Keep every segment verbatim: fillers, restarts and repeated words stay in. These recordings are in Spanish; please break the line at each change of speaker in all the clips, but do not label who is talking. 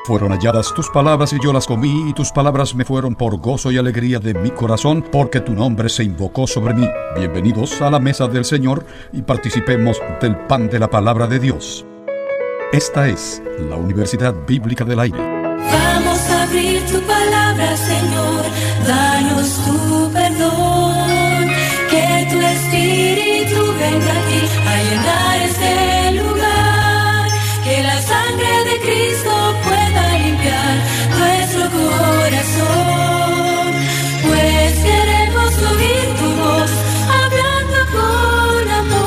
Fueron halladas tus palabras y yo las comí, y tus palabras me fueron por gozo y alegría de mi corazón, porque tu nombre se invocó sobre mí. Bienvenidos a la mesa del Señor y participemos del pan de la palabra de Dios. Esta es la Universidad Bíblica del Aire.
Vamos a abrir tu palabra, Señor, danos tu perdón, que tu Espíritu venga aquí a llenar este lugar, que la sangre de Cristo pueda limpiar nuestro corazón, pues queremos oír tu voz hablando con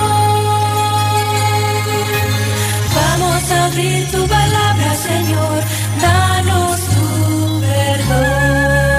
amor. Vamos a abrir tu palabra, Señor, danos tu perdón.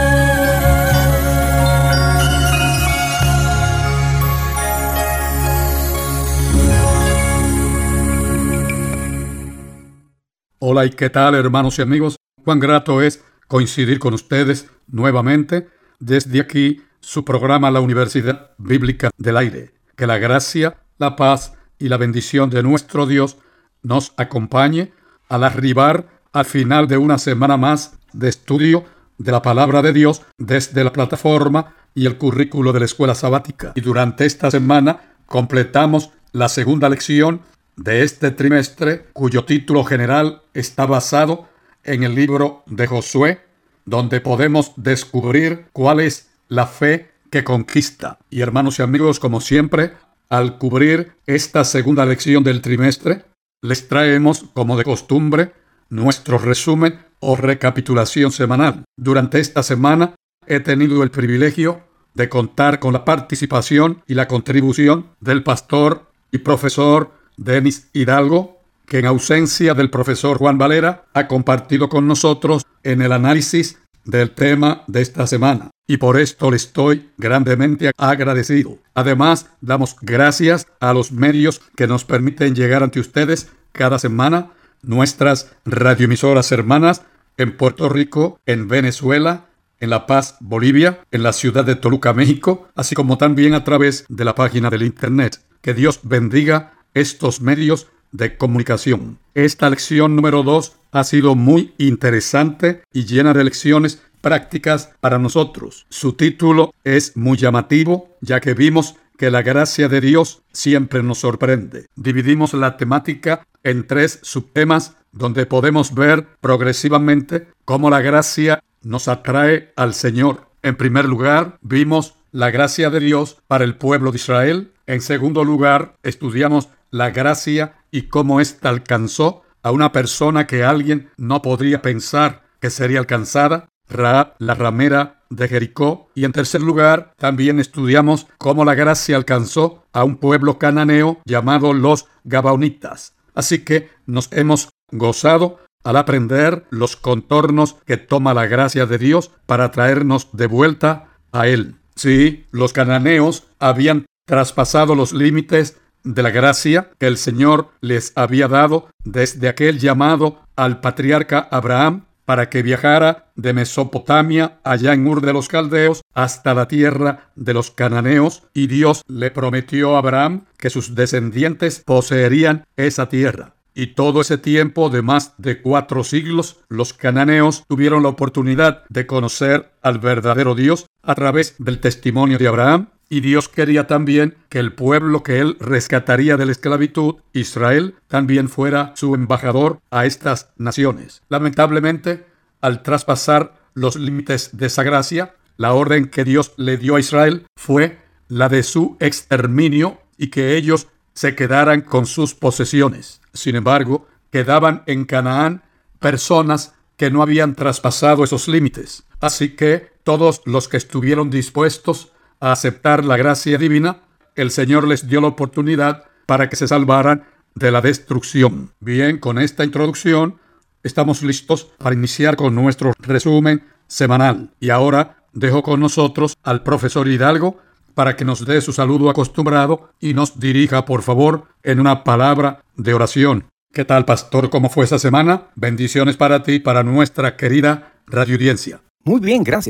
Hola y qué tal, hermanos y amigos. Cuán grato es coincidir con ustedes nuevamente desde aquí, su programa La Universidad Bíblica del Aire. Que la gracia, la paz y la bendición de nuestro Dios nos acompañe al arribar al final de una semana más de estudio de la Palabra de Dios desde la plataforma y el currículo de la Escuela Sabática. Y durante esta semana completamos la segunda lección de este trimestre, cuyo título general está basado en el libro de Josué, donde podemos descubrir cuál es la fe que conquista. Y hermanos y amigos, como siempre, al cubrir esta segunda lección del trimestre, les traemos, como de costumbre, nuestro resumen o recapitulación semanal. Durante esta semana he tenido el privilegio de contar con la participación y la contribución del pastor y profesor Denis Hidalgo, que en ausencia del profesor Juan Valera ha compartido con nosotros en el análisis del tema de esta semana. Y por esto le estoy grandemente agradecido. Además, damos gracias a los medios que nos permiten llegar ante ustedes cada semana, nuestras radioemisoras hermanas en Puerto Rico, en Venezuela, en La Paz, Bolivia, en la ciudad de Toluca, México, así como también a través de la página del Internet. Que Dios bendiga estos medios de comunicación. Esta lección número dos ha sido muy interesante y llena de lecciones prácticas para nosotros. Su título es muy llamativo, ya que vimos que la gracia de Dios siempre nos sorprende. Dividimos la temática en tres subtemas donde podemos ver progresivamente cómo la gracia nos atrae al Señor. En primer lugar, vimos la gracia de Dios para el pueblo de Israel. En segundo lugar, estudiamos la gracia y cómo ésta alcanzó a una persona que alguien no podría pensar que sería alcanzada, Rahab, la ramera de Jericó. Y en tercer lugar, también estudiamos cómo la gracia alcanzó a un pueblo cananeo llamado los Gabaonitas. Así que nos hemos gozado al aprender los contornos que toma la gracia de Dios para traernos de vuelta a Él. Sí, los cananeos habían traspasado los límites de la gracia que el Señor les había dado desde aquel llamado al patriarca Abraham para que viajara de Mesopotamia, allá en Ur de los Caldeos, hasta la tierra de los cananeos, y Dios le prometió a Abraham que sus descendientes poseerían esa tierra. Y todo ese tiempo de más de cuatro siglos, los cananeos tuvieron la oportunidad de conocer al verdadero Dios a través del testimonio de Abraham. Y Dios quería también que el pueblo que Él rescataría de la esclavitud, Israel, también fuera su embajador a estas naciones. Lamentablemente, al traspasar los límites de esa gracia, la orden que Dios le dio a Israel fue la de su exterminio y que ellos se quedaran con sus posesiones. Sin embargo, quedaban en Canaán personas que no habían traspasado esos límites. Así que todos los que estuvieron dispuestos a aceptar la gracia divina, el Señor les dio la oportunidad para que se salvaran de la destrucción. Bien, con esta introducción estamos listos para iniciar con nuestro resumen semanal. Y ahora dejo con nosotros al profesor Hidalgo para que nos dé su saludo acostumbrado y nos dirija, por favor, en una palabra de oración. ¿Qué tal, pastor? ¿Cómo fue esa semana? Bendiciones para ti y para nuestra querida radioaudiencia.
Muy bien, gracias.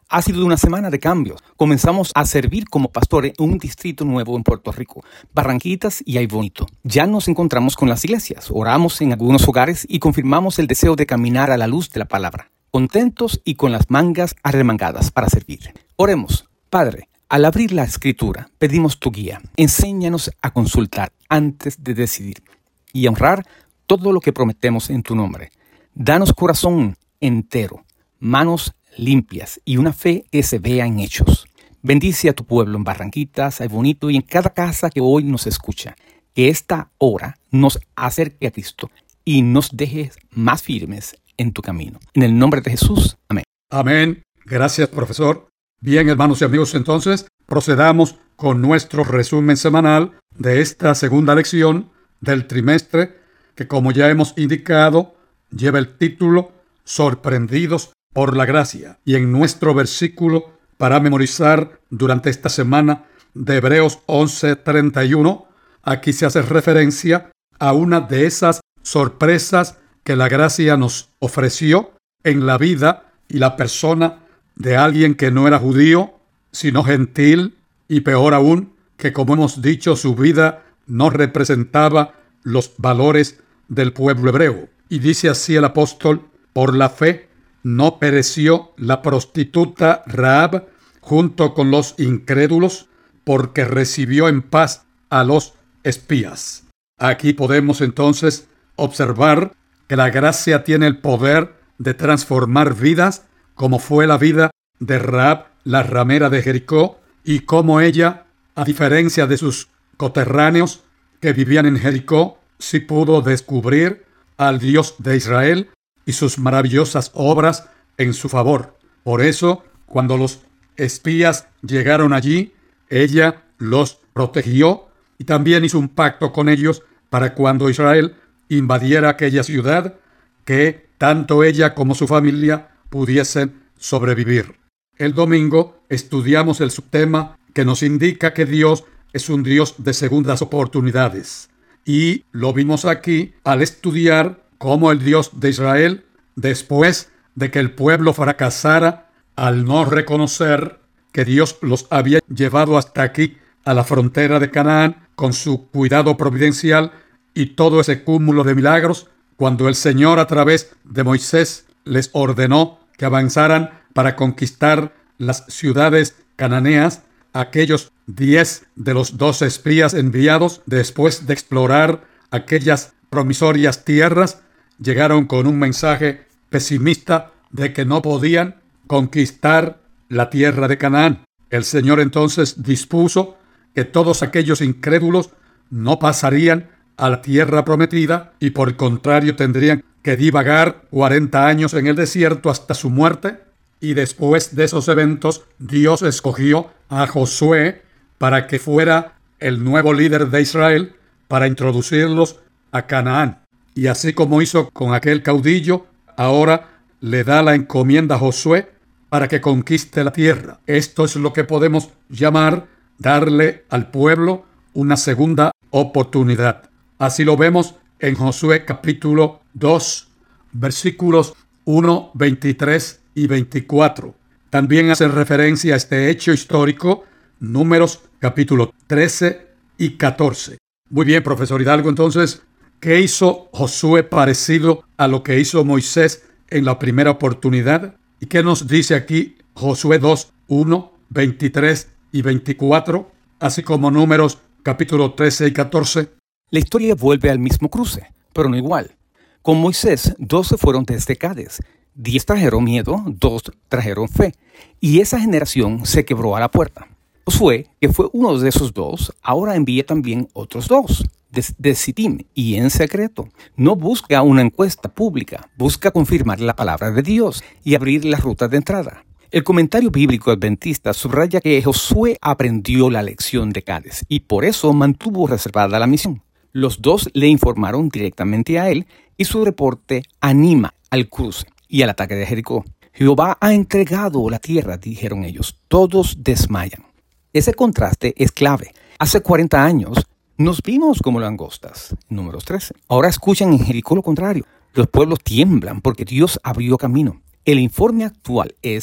Ha sido una semana de cambios. Comenzamos a servir como pastores en un distrito nuevo en Puerto Rico, Barranquitas y Aybonito. Ya nos encontramos con las iglesias, oramos en algunos hogares y confirmamos el deseo de caminar a la luz de la palabra, contentos y con las mangas arremangadas para servir. Oremos. Padre, al abrir la Escritura, pedimos tu guía. Enséñanos a consultar antes de decidir y a honrar todo lo que prometemos en tu nombre. Danos corazón entero, manos limpias y una fe que se vea en hechos. Bendice a tu pueblo en Barranquitas, Aybonito y en cada casa que hoy nos escucha. Que esta hora nos acerque a Cristo y nos dejes más firmes en tu camino. En el nombre de Jesús. Amén.
Amén. Gracias, profesor. Bien, hermanos y amigos, entonces procedamos con nuestro resumen semanal de esta segunda lección del trimestre, que como ya hemos indicado, lleva el título Sorprendidos por la gracia. Y en nuestro versículo para memorizar durante esta semana de Hebreos once treinta y uno, aquí se hace referencia a una de esas sorpresas que la gracia nos ofreció en la vida y la persona de alguien que no era judío, sino gentil, y peor aún, que como hemos dicho, su vida no representaba los valores del pueblo hebreo. Y dice así el apóstol: por la fe no pereció la prostituta Rahab junto con los incrédulos, porque recibió en paz a los espías. Aquí podemos entonces observar que la gracia tiene el poder de transformar vidas, como fue la vida de Rahab, la ramera de Jericó, y cómo ella, a diferencia de sus coterráneos que vivían en Jericó, sí pudo descubrir al Dios de Israel y sus maravillosas obras en su favor. Por eso, cuando los espías llegaron allí, ella los protegió y también hizo un pacto con ellos para cuando Israel invadiera aquella ciudad, que tanto ella como su familia pudiesen sobrevivir. El domingo estudiamos el subtema que nos indica que Dios es un Dios de segundas oportunidades. Y lo vimos aquí al estudiar cómo el Dios de Israel, después de que el pueblo fracasara al no reconocer que Dios los había llevado hasta aquí, a la frontera de Canaán, con su cuidado providencial y todo ese cúmulo de milagros, cuando el Señor a través de Moisés les ordenó que avanzaran para conquistar las ciudades cananeas, aquellos diez de los doce espías enviados, después de explorar aquellas promisorias tierras, llegaron con un mensaje pesimista de que no podían conquistar la tierra de Canaán. El Señor entonces dispuso que todos aquellos incrédulos no pasarían a la tierra prometida y por el contrario tendrían que divagar cuarenta años en el desierto hasta su muerte. Y después de esos eventos, Dios escogió a Josué para que fuera el nuevo líder de Israel, para introducirlos a Canaán. Y así como hizo con aquel caudillo, ahora le da la encomienda a Josué para que conquiste la tierra. Esto es lo que podemos llamar darle al pueblo una segunda oportunidad. Así lo vemos en Josué capítulo dos, versículos uno, veintitrés y veinticuatro. También hace referencia a este hecho histórico Números capítulo trece y catorce. Muy bien, profesor Hidalgo, entonces, ¿qué hizo Josué parecido a lo que hizo Moisés en la primera oportunidad? ¿Y qué nos dice aquí Josué dos, uno, veintitrés y veinticuatro, así como Números capítulo trece y catorce?
La historia vuelve al mismo cruce, pero no igual. Con Moisés, doce fueron desde Cádiz. Diez trajeron miedo, dos trajeron fe. Y esa generación se quebró a la puerta. Josué, que fue uno de esos dos, ahora envía también otros dos, desde Sittim y en secreto. No busca una encuesta pública, busca confirmar la palabra de Dios y abrir la ruta de entrada. El comentario bíblico adventista subraya que Josué aprendió la lección de Cádiz y por eso mantuvo reservada la misión. Los dos le informaron directamente a él y su reporte anima al cruce y al ataque de Jericó. Jehová ha entregado la tierra, dijeron ellos. Todos desmayan. Ese contraste es clave. Hace cuarenta años nos vimos como langostas. Números trece. Ahora escuchan en Jericó lo contrario. Los pueblos tiemblan porque Dios abrió camino. El informe actual es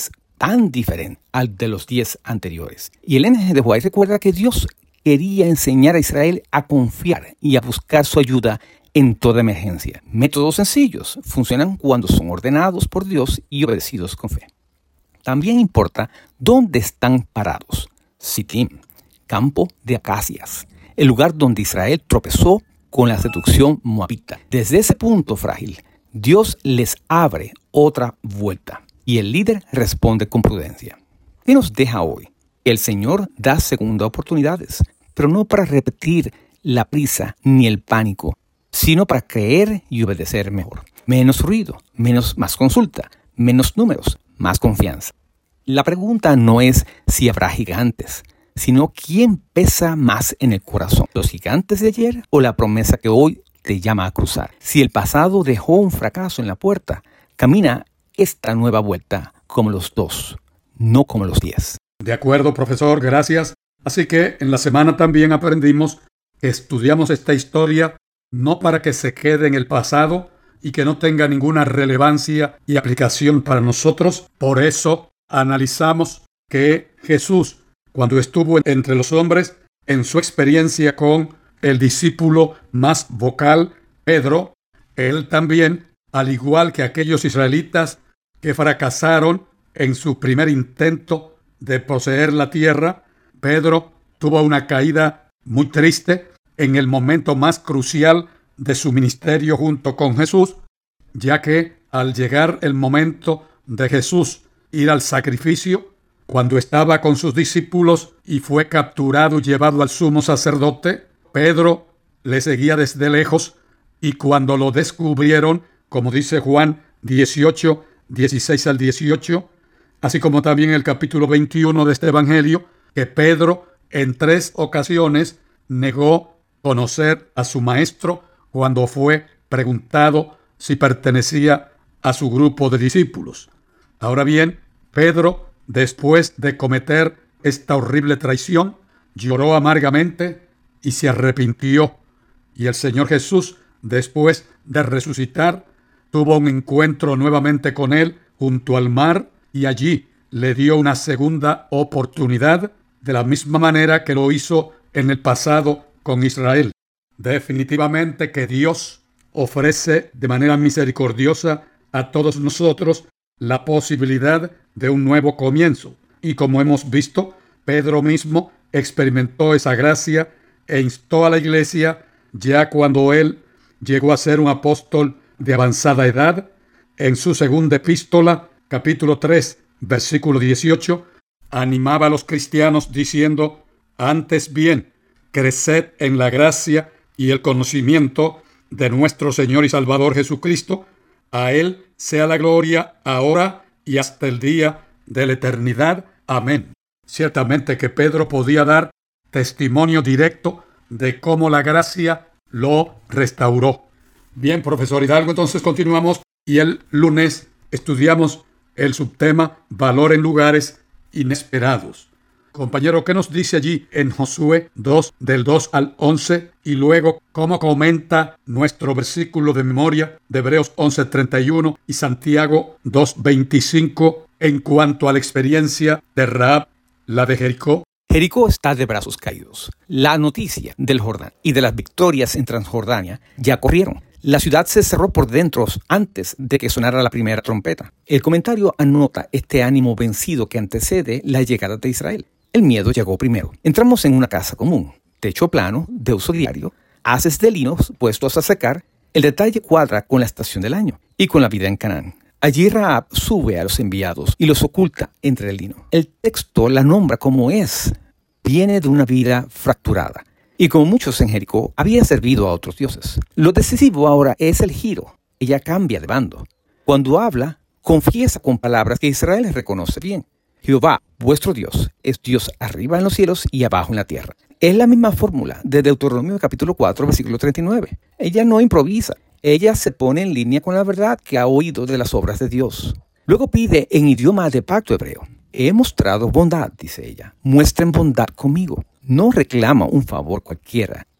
tan diferente al de los diez anteriores. Y el Ellen G. White recuerda que Dios quería enseñar a Israel a confiar y a buscar su ayuda en toda emergencia. Métodos sencillos funcionan cuando son ordenados por Dios y obedecidos con fe. También importa dónde están parados. Sittim, campo de acacias, el lugar donde Israel tropezó con la seducción moabita. Desde ese punto frágil, Dios les abre otra vuelta y el líder responde con prudencia. ¿Qué nos deja hoy? El Señor da segundas oportunidades, pero no para repetir la prisa ni el pánico, sino para creer y obedecer mejor. Menos ruido, menos más consulta, menos números, más confianza. La pregunta no es si habrá gigantes, sino quién pesa más en el corazón, los gigantes de ayer o la promesa que hoy te llama a cruzar. Si el pasado dejó un fracaso en la puerta, camina esta nueva vuelta como los dos, no como los diez.
De acuerdo, profesor, gracias. Así que en la semana también aprendimos que estudiamos esta historia no para que se quede en el pasado y que no tenga ninguna relevancia y aplicación para nosotros. Por eso analizamos que Jesús, cuando estuvo entre los hombres, en su experiencia con el discípulo más vocal, Pedro, él también, al igual que aquellos israelitas que fracasaron en su primer intento de poseer la tierra, Pedro tuvo una caída muy triste en el momento más crucial de su ministerio junto con Jesús, ya que al llegar el momento de Jesús ir al sacrificio, cuando estaba con sus discípulos y fue capturado y llevado al sumo sacerdote, Pedro le seguía desde lejos y cuando lo descubrieron, como dice Juan dieciocho, dieciséis al dieciocho, así como también el capítulo veintiuno de este evangelio, que Pedro en tres ocasiones negó conocer a su maestro cuando fue preguntado si pertenecía a su grupo de discípulos. Ahora bien, Pedro, después de cometer esta horrible traición, lloró amargamente y se arrepintió. Y el Señor Jesús, después de resucitar, tuvo un encuentro nuevamente con él junto al mar y allí le dio una segunda oportunidad de la misma manera que lo hizo en el pasado con Israel. Definitivamente que Dios ofrece de manera misericordiosa a todos nosotros la posibilidad de un nuevo comienzo. Y como hemos visto, Pedro mismo experimentó esa gracia e instó a la iglesia ya cuando él llegó a ser un apóstol de avanzada edad. En su segunda epístola, capítulo tres, versículo dieciocho, animaba a los cristianos diciendo: antes bien, creced en la gracia y el conocimiento de nuestro Señor y Salvador Jesucristo. A Él sea la gloria ahora y hasta el día de la eternidad. Amén. Ciertamente que Pedro podía dar testimonio directo de cómo la gracia lo restauró. Bien, profesor Hidalgo, entonces continuamos y el lunes estudiamos el subtema Valor en lugares inesperados. Compañero, ¿qué nos dice allí en Josué dos, del dos al once? Y luego, ¿cómo comenta nuestro versículo de memoria de Hebreos once, treinta y uno y Santiago dos, veinticinco en cuanto a la experiencia de Rahab, la de Jericó?
Jericó está de brazos caídos. La noticia del Jordán y de las victorias en Transjordania ya corrieron. La ciudad se cerró por dentro antes de que sonara la primera trompeta. El comentario anota este ánimo vencido que antecede la llegada de Israel. El miedo llegó primero. Entramos en una casa común, techo plano, de uso diario, haces de lino puestos a secar. El detalle cuadra con la estación del año y con la vida en Canaán. Allí Rahab sube a los enviados y los oculta entre el lino. El texto la nombra como es. Viene de una vida fracturada. Y como muchos en Jericó, había servido a otros dioses. Lo decisivo ahora es el giro. Ella cambia de bando. Cuando habla, confiesa con palabras que Israel reconoce bien. Jehová, vuestro Dios, es Dios arriba en los cielos y abajo en la tierra. Es la misma fórmula de Deuteronomio capítulo cuatro, versículo treinta y nueve. Ella no improvisa. Ella se pone en línea con la verdad que ha oído de las obras de Dios. Luego pide en idioma de pacto hebreo. He mostrado bondad, dice ella. Muestren bondad conmigo. No reclama un favor cualquiera.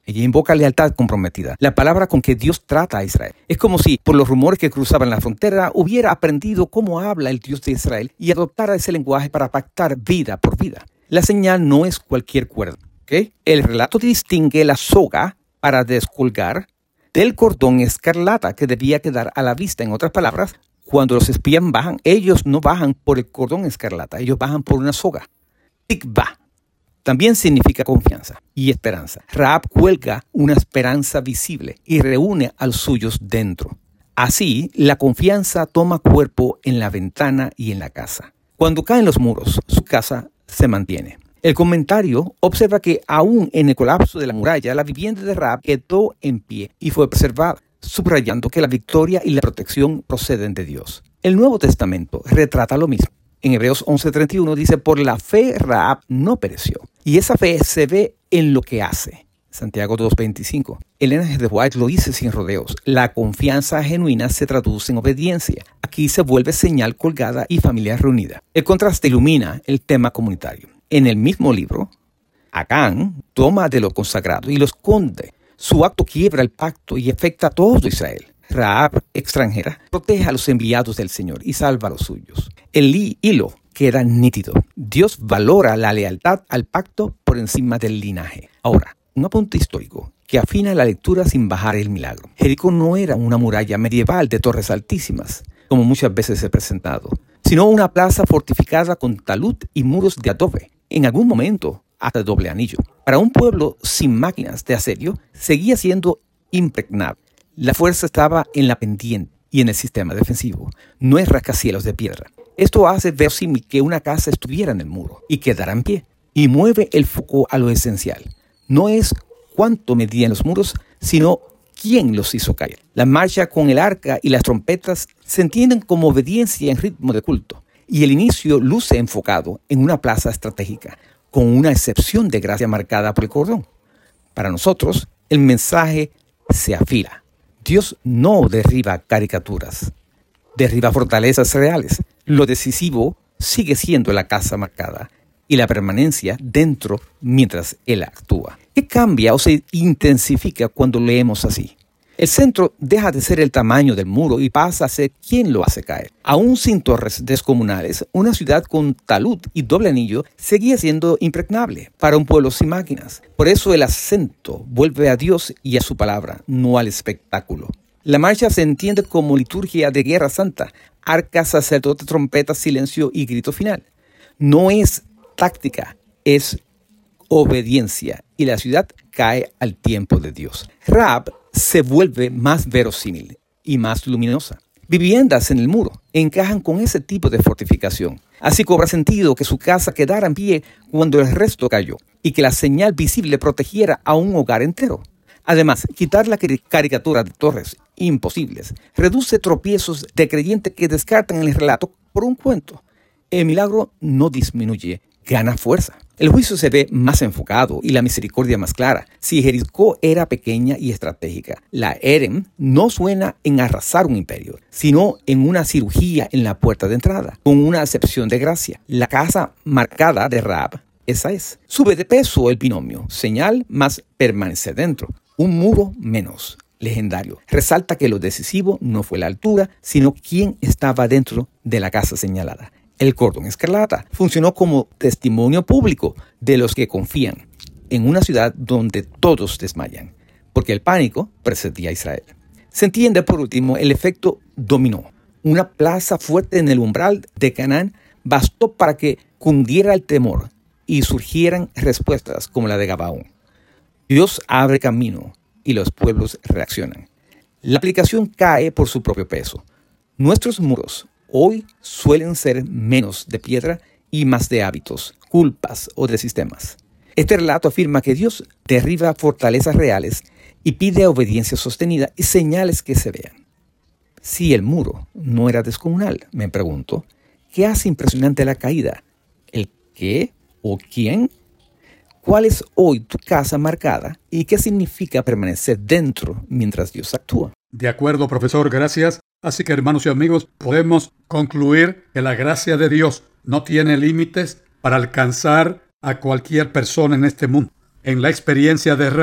Ella invoca lealtad comprometida, la palabra con que Dios trata a Israel. Es como si, por los rumores que cruzaban la frontera, hubiera aprendido cómo habla el Dios de Israel y adoptara ese lenguaje para pactar vida por vida. La señal no es cualquier cuerda, ¿okay? El relato distingue la soga para descolgar del cordón escarlata que debía quedar a la vista. En otras palabras, cuando los espías bajan, ellos no bajan por el cordón escarlata, ellos bajan por una soga. Tikva también significa confianza y esperanza. Rahab cuelga una esperanza visible y reúne a los suyos dentro. Así, la confianza toma cuerpo en la ventana y en la casa. Cuando caen los muros, su casa se mantiene. El comentario observa que aún en el colapso de la muralla, la vivienda de Rahab quedó en pie y fue preservada, subrayando que la victoria y la protección proceden de Dios. El Nuevo Testamento retrata lo mismo. En Hebreos once treinta y uno dice, por la fe Rahab no pereció. Y esa fe se ve en lo que hace. Santiago dos veinticinco. Ellen G. White lo dice sin rodeos. La confianza genuina se traduce en obediencia. Aquí se vuelve señal colgada y familia reunida. El contraste ilumina el tema comunitario. En el mismo libro, Acán toma de lo consagrado y lo esconde. Su acto quiebra el pacto y afecta a todo Israel. Rahab, extranjera, protege a los enviados del Señor y salva a los suyos. El hilo queda nítido. Dios valora la lealtad al pacto por encima del linaje. Ahora, un apunte histórico que afina la lectura sin bajar el milagro. Jericó no era una muralla medieval de torres altísimas, como muchas veces se ha presentado, sino una plaza fortificada con talud y muros de adobe, en algún momento hasta doble anillo. Para un pueblo sin máquinas de asedio, seguía siendo impregnable. La fuerza estaba en la pendiente y en el sistema defensivo, no es rascacielos de piedra. Esto hace verosímil que una casa estuviera en el muro y quedara en pie, y mueve el foco a lo esencial. No es cuánto medían los muros, sino quién los hizo caer. La marcha con el arca y las trompetas se entienden como obediencia en ritmo de culto, y el inicio luce enfocado en una plaza estratégica, con una excepción de gracia marcada por el cordón. Para nosotros, el mensaje se afila. Dios no derriba caricaturas, derriba fortalezas reales. Lo decisivo sigue siendo la casa marcada y la permanencia dentro mientras Él actúa. ¿Qué cambia o se intensifica cuando leemos así? El centro deja de ser el tamaño del muro y pasa a ser quien lo hace caer. Aún sin torres descomunales, una ciudad con talud y doble anillo seguía siendo impregnable para un pueblo sin máquinas. Por eso el acento vuelve a Dios y a su palabra, no al espectáculo. La marcha se entiende como liturgia de guerra santa, arca, sacerdote, trompeta, silencio y grito final. No es táctica, es obediencia, y la ciudad cae al tiempo de Dios. Rahab se vuelve más verosímil y más luminosa. Viviendas en el muro encajan con ese tipo de fortificación. Así cobra sentido que su casa quedara en pie cuando el resto cayó y que la señal visible protegiera a un hogar entero. Además, quitar la caricatura de torres imposibles reduce tropiezos de creyentes que descartan el relato por un cuento. El milagro no disminuye, gana fuerza. El juicio se ve más enfocado y la misericordia más clara. Si Jericó era pequeña y estratégica, la Erem no suena en arrasar un imperio, sino en una cirugía en la puerta de entrada, con una acepción de gracia. La casa marcada de Rahab, esa es. Sube de peso el binomio, señal más permanecer dentro. Un muro menos, legendario. Resalta que lo decisivo no fue la altura, sino quién estaba dentro de la casa señalada. El cordón escarlata funcionó como testimonio público de los que confían en una ciudad donde todos desmayan, porque el pánico precedía a Israel. Se entiende por último el efecto dominó. Una plaza fuerte en el umbral de Canaán bastó para que cundiera el temor y surgieran respuestas como la de Gabaón. Dios abre camino y los pueblos reaccionan. La aplicación cae por su propio peso. Nuestros muros hoy suelen ser menos de piedra y más de hábitos, culpas o de sistemas. Este relato afirma que Dios derriba fortalezas reales y pide obediencia sostenida y señales que se vean. Si el muro no era descomunal, me pregunto, ¿qué hace impresionante la caída? ¿El qué o quién? ¿Cuál es hoy tu casa marcada y qué significa permanecer dentro mientras Dios actúa?
De acuerdo, profesor, gracias. Así que, hermanos y amigos, podemos concluir que la gracia de Dios no tiene límites para alcanzar a cualquier persona en este mundo. En la experiencia de Rahab,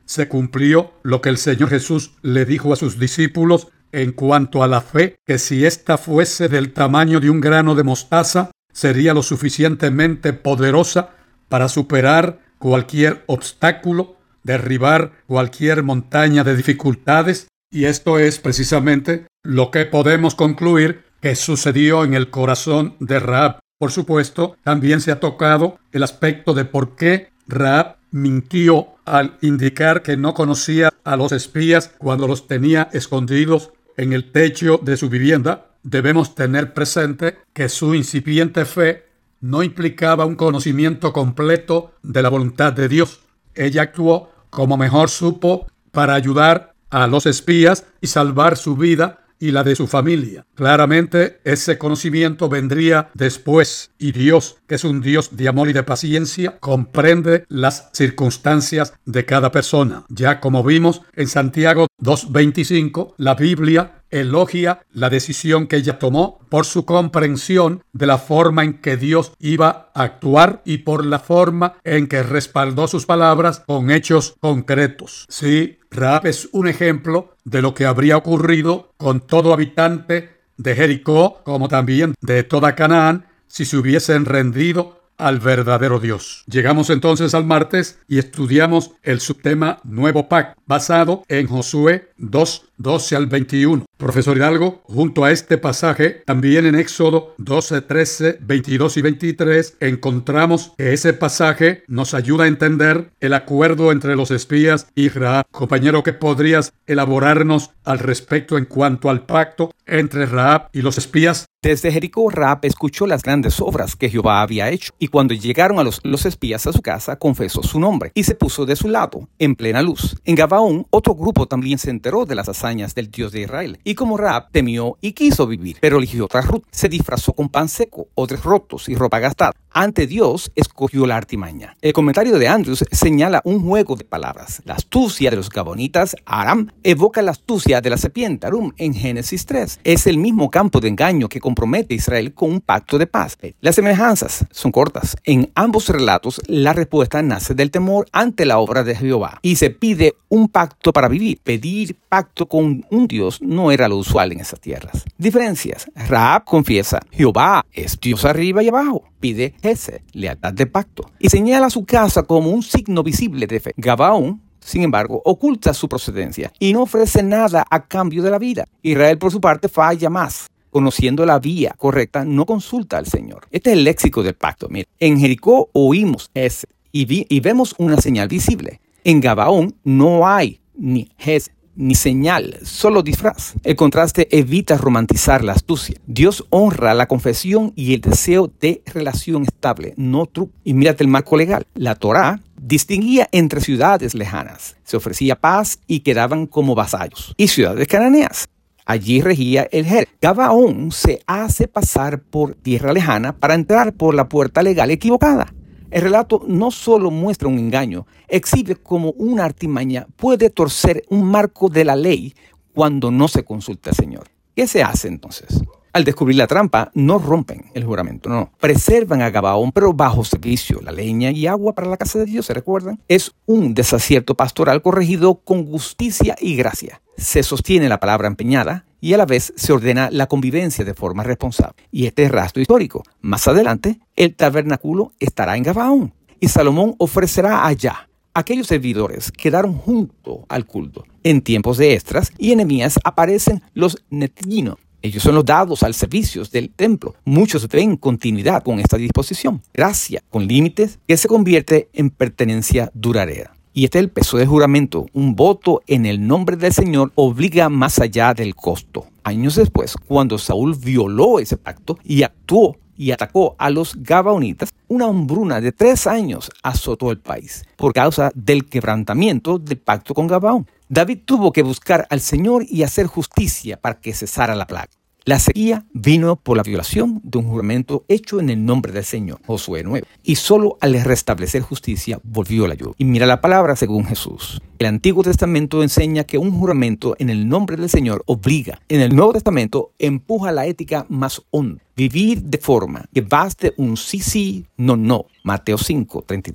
se cumplió lo que el Señor Jesús le dijo a sus discípulos en cuanto a la fe, que si ésta fuese del tamaño de un grano de mostaza, sería lo suficientemente poderosa para superar cualquier obstáculo, derribar cualquier montaña de dificultades. Y esto es precisamente lo que podemos concluir que sucedió en el corazón de Rahab. Por supuesto, también se ha tocado el aspecto de por qué Rahab mintió al indicar que no conocía a los espías cuando los tenía escondidos en el techo de su vivienda. Debemos tener presente que su incipiente fe no implicaba un conocimiento completo de la voluntad de Dios. Ella actuó como mejor supo para ayudar a los espías y salvar su vida y la de su familia. Claramente ese conocimiento vendría después, y Dios, que es un Dios de amor y de paciencia, comprende las circunstancias de cada persona. Ya como vimos en Santiago dos veinticinco, la Biblia elogia la decisión que ella tomó por su comprensión de la forma en que Dios iba a actuar y por la forma en que respaldó sus palabras con hechos concretos. Sí, Rahab es un ejemplo de lo que habría ocurrido con todo habitante de Jericó, como también de toda Canaán, si se hubiesen rendido al verdadero Dios. Llegamos entonces al martes y estudiamos el subtema Nuevo Pacto, basado en Josué dos, doce al veintiuno. Profesor Hidalgo, junto a este pasaje, también en Éxodo doce, trece, veintidós y veintitrés, encontramos que ese pasaje nos ayuda a entender el acuerdo entre los espías y Rahab. Compañero, ¿qué podrías elaborarnos al respecto en cuanto al pacto entre Rahab y los espías?
Desde Jericó, Rahab escuchó las grandes obras que Jehová había hecho, y cuando llegaron a los, los espías a su casa, confesó su nombre, y se puso de su lado, en plena luz. En Gabaón, otro grupo también se enteró de las hazañas del Dios de Israel, y como Rahab temió y quiso vivir, pero eligió otra ruta. Se disfrazó con pan seco, odres rotos y ropa gastada. Ante Dios, escogió la artimaña. El comentario de Andrews señala un juego de palabras. La astucia de los gabonitas, Aram, evoca la astucia de la serpiente, Arum, en Génesis tres. Es el mismo campo de engaño que compromete a Israel con un pacto de paz. Las semejanzas son cortas. En ambos relatos, la respuesta nace del temor ante la obra de Jehová y se pide un pacto para vivir. Pedir pacto con un Dios no era lo usual en esas tierras. Diferencias. Rahab confiesa, Jehová es Dios arriba y abajo. Pide Hesed, lealtad de pacto, y señala su casa como un signo visible de fe. Gabaón, sin embargo, oculta su procedencia y no ofrece nada a cambio de la vida. Israel, por su parte, falla más. Conociendo la vía correcta, no consulta al Señor. Este es el léxico del pacto. Mira, en Jericó oímos Hesed y, vi, y vemos una señal visible. En Gabaón no hay ni Hesed ni señal, solo disfraz. El contraste evita romantizar la astucia. Dios honra la confesión y el deseo de relación estable, no truco. Y mírate el marco legal. La Torá distinguía entre ciudades lejanas. Se ofrecía paz y quedaban como vasallos. Y ciudades cananeas. Allí regía el Jer. Gabaón se hace pasar por tierra lejana para entrar por la puerta legal equivocada. El relato no solo muestra un engaño, exhibe cómo una artimaña puede torcer un marco de la ley cuando no se consulta al Señor. ¿Qué se hace entonces? Al descubrir la trampa, no rompen el juramento, no. Preservan a Gabaón, pero bajo servicio. La leña y agua para la casa de Dios, ¿se recuerdan? Es un desacierto pastoral corregido con justicia y gracia. Se sostiene la palabra empeñada y a la vez se ordena la convivencia de forma responsable. Y este es rastro histórico. Más adelante, el tabernáculo estará en Gabaón y Salomón ofrecerá allá. Aquellos servidores quedaron junto al culto. En tiempos de Esdras y Nehemías aparecen los nethinim. Ellos son los dados al servicio del templo. Muchos ven continuidad con esta disposición. Gracia con límites que se convierte en pertenencia duradera. Y este es el peso del juramento. Un voto en el nombre del Señor obliga más allá del costo. Años después, cuando Saúl violó ese pacto y actuó y atacó a los gabaonitas, una hambruna de tres años azotó el país por causa del quebrantamiento del pacto con Gabaón. David tuvo que buscar al Señor y hacer justicia para que cesara la plaga. La sequía vino por la violación de un juramento hecho en el nombre del Señor, Josué nueve. Y solo al restablecer justicia volvió la lluvia. Y mira la palabra según Jesús. El Antiguo Testamento enseña que un juramento en el nombre del Señor obliga. En el Nuevo Testamento empuja la ética más honda. Vivir de forma que baste un sí, sí, no, no. Mateo cinco, treinta y tres.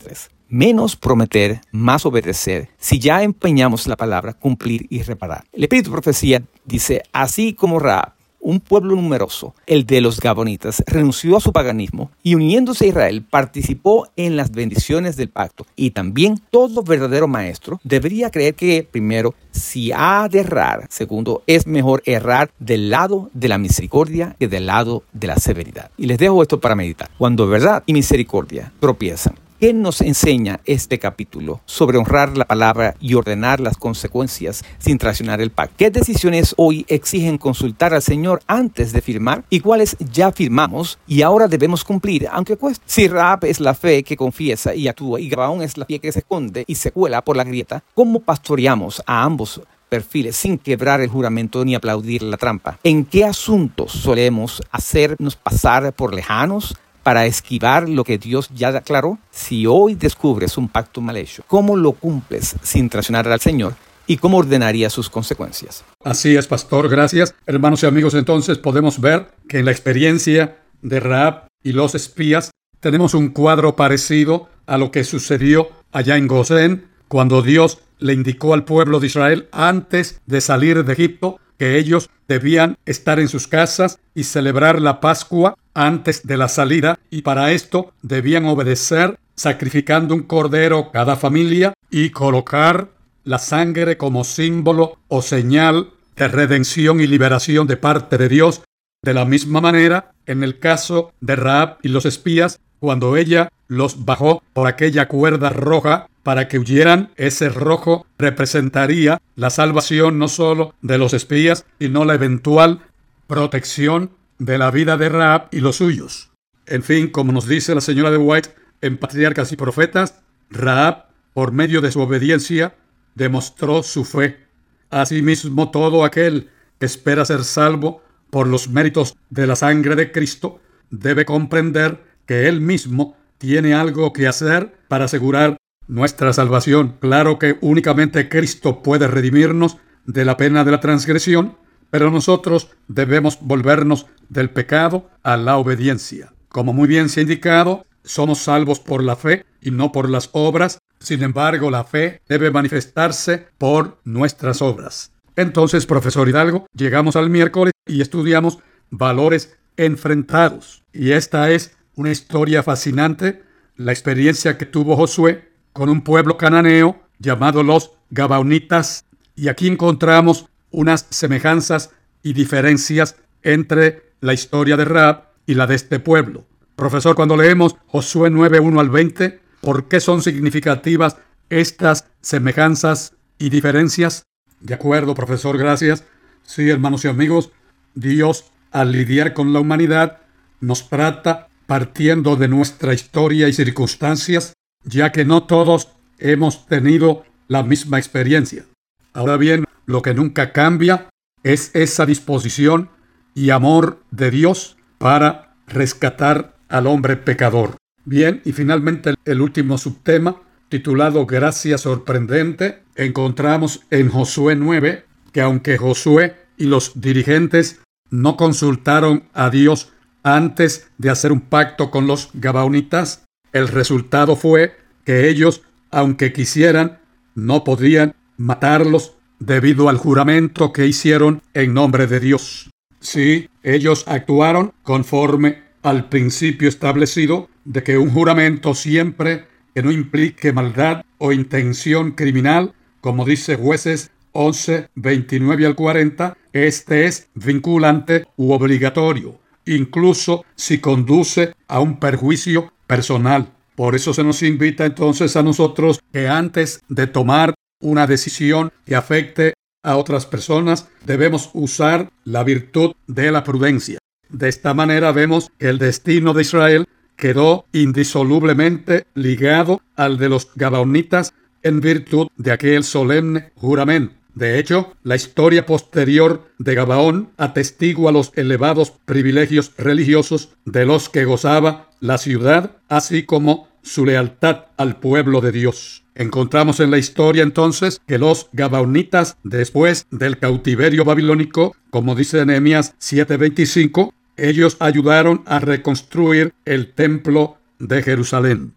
menos prometer, más obedecer. Si ya empeñamos la palabra, cumplir y reparar. El Espíritu de Profecía dice, así como Rahab, un pueblo numeroso, el de los Gabonitas, renunció a su paganismo y uniéndose a Israel participó en las bendiciones del pacto. Y también todo verdadero maestro debería creer que, primero, si ha de errar, segundo, es mejor errar del lado de la misericordia que del lado de la severidad. Y les dejo esto para meditar. Cuando verdad y misericordia tropiezan, ¿qué nos enseña este capítulo sobre honrar la palabra y ordenar las consecuencias sin traicionar el pacto? ¿Qué decisiones hoy exigen consultar al Señor antes de firmar y cuáles ya firmamos y ahora debemos cumplir, aunque cueste? Si Rahab es la fe que confiesa y actúa y Gabaón es la fe que se esconde y se cuela por la grieta, ¿cómo pastoreamos a ambos perfiles sin quebrar el juramento ni aplaudir la trampa? ¿En qué asuntos solemos hacernos pasar por lejanos para esquivar lo que Dios ya declaró? Si hoy descubres un pacto mal hecho, ¿cómo lo cumples sin traicionar al Señor? ¿Y cómo ordenaría sus consecuencias?
Así es, pastor, gracias. Hermanos y amigos, entonces podemos ver que en la experiencia de Rahab y los espías tenemos un cuadro parecido a lo que sucedió allá en Gosén, cuando Dios le indicó al pueblo de Israel antes de salir de Egipto que ellos debían estar en sus casas y celebrar la Pascua antes de la salida, y para esto debían obedecer sacrificando un cordero cada familia y colocar la sangre como símbolo o señal de redención y liberación de parte de Dios. De la misma manera, en el caso de Rahab y los espías, cuando ella los bajó por aquella cuerda roja para que huyeran, ese rojo representaría la salvación no solo de los espías, sino la eventual protección de la vida de Rahab y los suyos. En fin, como nos dice la señora de White en Patriarcas y Profetas, Rahab, por medio de su obediencia, demostró su fe. Asimismo, todo aquel que espera ser salvo por los méritos de la sangre de Cristo debe comprender que él mismo tiene algo que hacer para asegurar nuestra salvación. Claro que únicamente Cristo puede redimirnos de la pena de la transgresión, pero nosotros debemos volvernos del pecado a la obediencia. Como muy bien se ha indicado, somos salvos por la fe y no por las obras. Sin embargo, la fe debe manifestarse por nuestras obras. Entonces, profesor Hidalgo, llegamos al miércoles y estudiamos valores enfrentados. Y esta es una historia fascinante, la experiencia que tuvo Josué con un pueblo cananeo llamado los Gabaonitas. Y aquí encontramos unas semejanzas y diferencias entre la historia de Rahab y la de este pueblo. Profesor, cuando leemos Josué nueve, uno al veinte, ¿por qué son significativas estas semejanzas y diferencias? De acuerdo, profesor, gracias. Sí, hermanos y amigos, Dios, al lidiar con la humanidad, nos trata partiendo de nuestra historia y circunstancias, ya que no todos hemos tenido la misma experiencia. Ahora bien, lo que nunca cambia es esa disposición y amor de Dios para rescatar al hombre pecador. Bien, y finalmente el último subtema, titulado Gracia sorprendente, encontramos en Josué nueve que aunque Josué y los dirigentes no consultaron a Dios antes de hacer un pacto con los Gabaonitas, el resultado fue que ellos, aunque quisieran, no podían matarlos debido al juramento que hicieron en nombre de Dios. Sí, ellos actuaron conforme al principio establecido de que un juramento siempre que no implique maldad o intención criminal, como dice Jueces once, veintinueve al cuarenta, este es vinculante u obligatorio, incluso si conduce a un perjuicio personal. Por eso se nos invita entonces a nosotros que antes de tomar una decisión que afecte a otras personas, debemos usar la virtud de la prudencia. De esta manera vemos que el destino de Israel quedó indisolublemente ligado al de los Gabaonitas en virtud de aquel solemne juramento. De hecho, la historia posterior de Gabaón atestigua los elevados privilegios religiosos de los que gozaba la ciudad, así como su lealtad al pueblo de Dios. Encontramos en la historia entonces que los Gabaonitas, después del cautiverio babilónico, como dice Nehemías siete veinticinco, ellos ayudaron a reconstruir el templo de Jerusalén.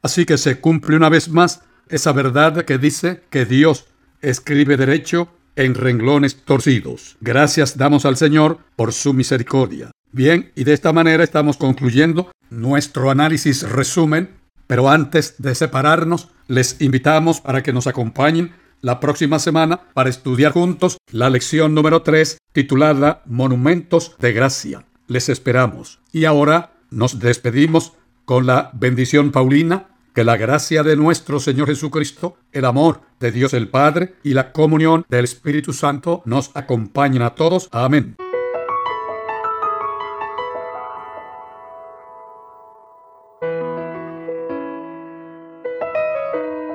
Así que se cumple una vez más esa verdad que dice que Dios escribe derecho en renglones torcidos. Gracias damos al Señor por su misericordia. Bien, y de esta manera estamos concluyendo nuestro análisis resumen, pero antes de separarnos, les invitamos para que nos acompañen la próxima semana para estudiar juntos la lección número tres, titulada Monumentos de Gracia. Les esperamos. Y ahora nos despedimos con la bendición paulina. Que la gracia de nuestro Señor Jesucristo, el amor de Dios el Padre y la comunión del Espíritu Santo nos acompañen a todos. Amén.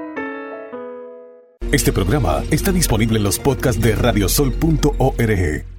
Este programa está disponible en los podcasts de radiosol punto org.